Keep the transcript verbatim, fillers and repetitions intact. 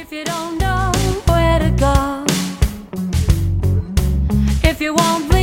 if you don't know where to go, if you won't